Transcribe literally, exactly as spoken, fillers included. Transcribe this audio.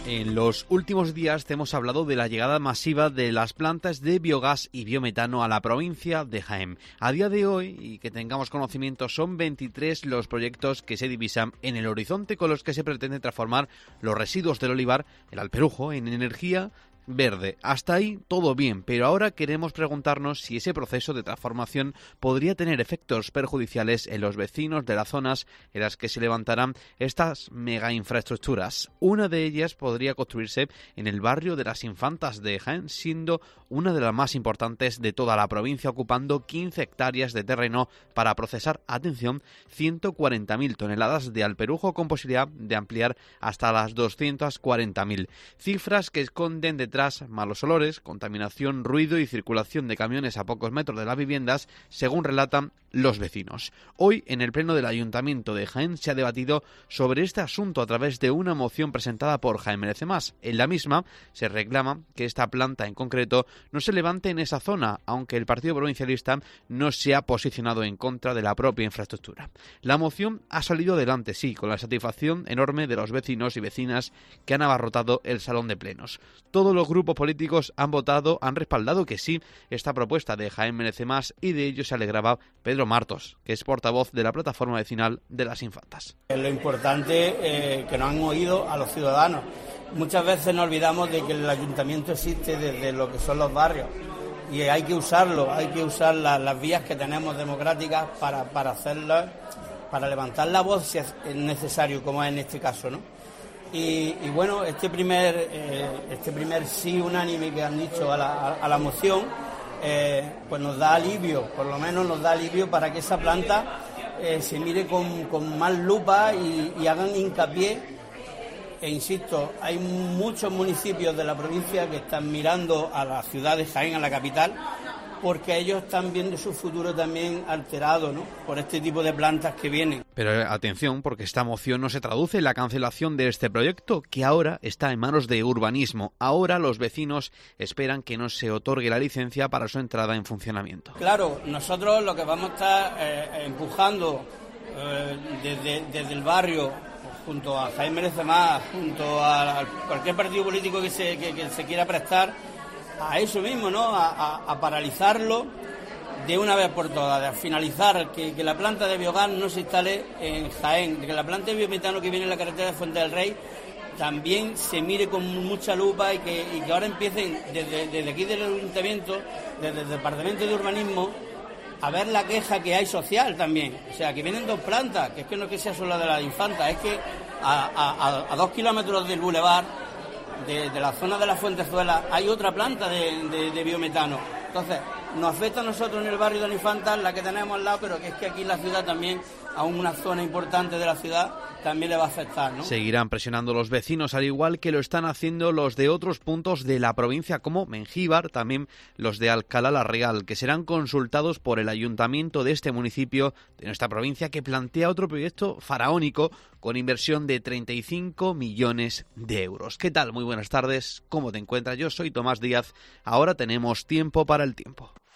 En los últimos días te hemos hablado de la llegada masiva de las plantas de biogás y biometano a la provincia de Jaén. A día de hoy, y que tengamos conocimiento, son veintitrés los proyectos que se divisan en el horizonte con los que se pretende transformar los residuos del olivar, el alperujo, en energía verde. Hasta ahí todo bien, pero ahora queremos preguntarnos si ese proceso de transformación podría tener efectos perjudiciales en los vecinos de las zonas en las que se levantarán estas mega infraestructuras. Una de ellas podría construirse en el barrio de las Infantas de Jaén, siendo una de las más importantes de toda la provincia, ocupando quince hectáreas de terreno para procesar, atención, ciento cuarenta mil toneladas de alperujo, con posibilidad de ampliar hasta las doscientas cuarenta mil. Cifras que esconden detrás malos olores, contaminación, ruido y circulación de camiones a pocos metros de las viviendas, según relatan los vecinos. Hoy, en el pleno del Ayuntamiento de Jaén, se ha debatido sobre este asunto a través de una moción presentada por Jaén Merece Más. En la misma se reclama que esta planta en concreto no se levante en esa zona, aunque el Partido Provincialista no se ha posicionado en contra de la propia infraestructura. La moción ha salido adelante, sí, con la satisfacción enorme de los vecinos y vecinas que han abarrotado el salón de plenos. Todos los grupos políticos han votado, han respaldado que sí esta propuesta de Jaén Merece Más, y de ello se alegraba Pedro Martos, que es portavoz de la plataforma vecinal de las Infantas. Lo importante es eh, que nos han oído a los ciudadanos. Muchas veces nos olvidamos de que el ayuntamiento existe desde lo que son los barrios y hay que usarlo, hay que usar la, las vías que tenemos democráticas para, para hacerlo, para levantar la voz si es necesario, como es en este caso, ¿no? Y, y bueno, este primer eh, este primer sí unánime que han dicho a la, a, a la moción, eh, pues nos da alivio, por lo menos nos da alivio para que esa planta eh, se mire con, con más lupa y, y hagan hincapié. E insisto, hay muchos municipios de la provincia que están mirando a la ciudad de Jaén, a la capital, porque ellos están viendo su futuro también alterado, ¿no?, por este tipo de plantas que vienen. Pero atención, porque esta moción no se traduce en la cancelación de este proyecto, que ahora está en manos de urbanismo. Ahora los vecinos esperan que no se otorgue la licencia para su entrada en funcionamiento. Claro, nosotros lo que vamos a estar eh, empujando eh, desde, desde el barrio, junto a Jaén Merece Más, junto a, a cualquier partido político que se, que, que se quiera prestar a eso mismo, ¿no?, a, a, a paralizarlo de una vez por todas, de finalizar que, que la planta de biogás no se instale en Jaén, que la planta de biometano que viene en la carretera de Fuente del Rey también se mire con mucha lupa y que, y que ahora empiecen desde, desde aquí del Ayuntamiento, desde el Departamento de Urbanismo, a ver la queja que hay social también. O sea, que vienen dos plantas, que es que no es que sea solo la de la Infanta, es que a, a, a dos kilómetros del bulevar, de, de la zona de la Fuentezuela, hay otra planta de, de, de biometano. Entonces, nos afecta a nosotros en el barrio de la Infanta, la que tenemos al lado, pero que es que aquí en la ciudad también, a una zona importante de la ciudad, también le va a afectar, ¿no? Seguirán presionando los vecinos, al igual que lo están haciendo los de otros puntos de la provincia, como Mengíbar, también los de Alcalá la Real, que serán consultados por el ayuntamiento de este municipio de nuestra provincia, que plantea otro proyecto faraónico con inversión de treinta y cinco millones de euros. ¿Qué tal? Muy buenas tardes. ¿Cómo te encuentras? Yo soy Tomás Díaz. Ahora tenemos tiempo para el tiempo.